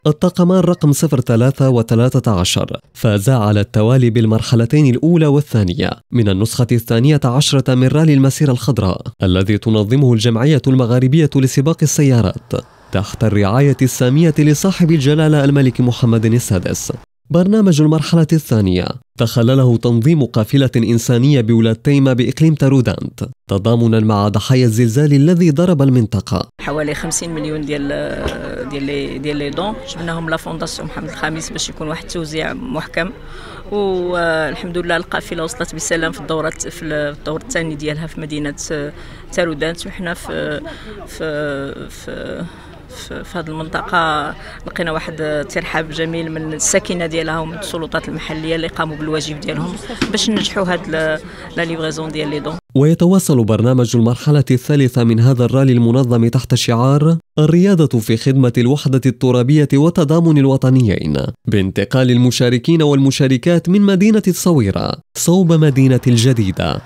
الطاقمان رقم 03 و13 فازا على التوالي بالمرحلتين الأولى والثانية من النسخة الثانية عشرة من رالي المسيرة الخضراء الذي تنظمه الجمعية المغاربية لسباق السيارات تحت الرعاية السامية لصاحب الجلالة الملك محمد السادس. برنامج المرحلة الثانية تخلله تنظيم قافلة إنسانية بولاد تيمة بإقليم تارودانت تضامنا مع ضحايا الزلزال الذي ضرب المنطقة. حوالي 50 مليون ديال لي دون جبناهم لا فونداسيون محمد الخامس باش يكون واحد التوزيع محكم، والحمد لله القافلة وصلت بسلام في الدورة الثاني ديالها في مدينة تارودانت، وحنا في هذه المنطقة لقينا واحد ترحاب جميل من الساكنة ديالها ومن السلطات المحلية اللي قاموا بالواجب ديالهم باش ننجحوا هاد لا ليفريزون ديال لي دون. ويتواصل برنامج المرحلة الثالثة من هذا الرالي المنظم تحت شعار الرياضة في خدمة الوحدة الترابية والتضامن الوطنيين بانتقال المشاركين والمشاركات من مدينة الصويرة صوب مدينة الجديدة.